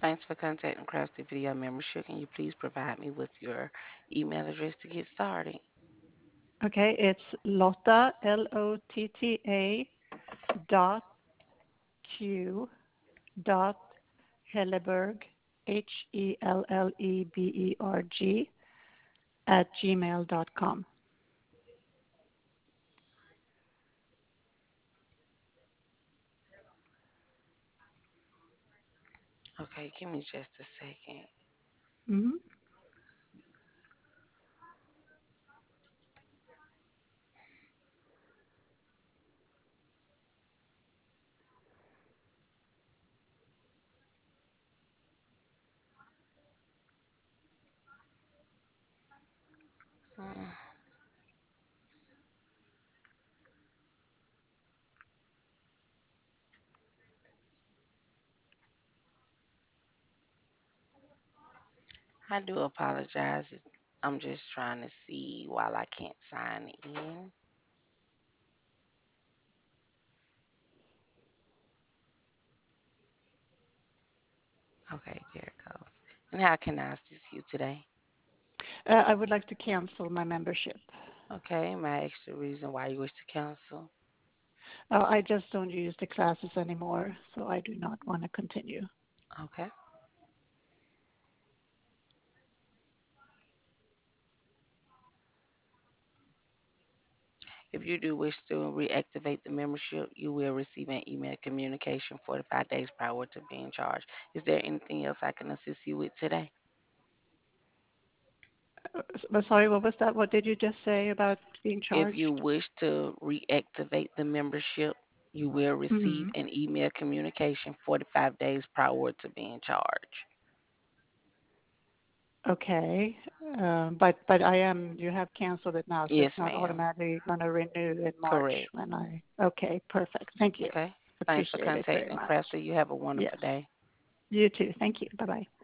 Thanks for contacting Crafty Video Membership. Can you please provide me with your email address to get started? Okay, it's Lotta, Lotta, dot Q dot Helleberg, Hellleberg, at gmail.com. Okay, give me just a second. Mm-hmm. Mm, I do apologize. I'm just trying to see while I can't sign in. Okay, there it goes. And how can I assist you today? I would like to cancel my membership. Okay, may I ask the reason why you wish to cancel? I just don't use the classes anymore, so I do not want to continue. Okay. If you do wish to reactivate the membership, you will receive an email communication 45 days prior to being charged. Is there anything else I can assist you with today? Sorry, what was that? What did you just say about being If you charged? wish to reactivate the membership, you will receive Mm-hmm. an email communication 45 days prior to being charged. Okay. But you have canceled it now, so it's Yes, not ma'am. automatically going to renew in March Correct. when okay, perfect. Thank you. Okay. Thanks for Appreciate it very contacting much. Crafty. You have a Yes. wonderful day. You too. Thank you. Bye-bye.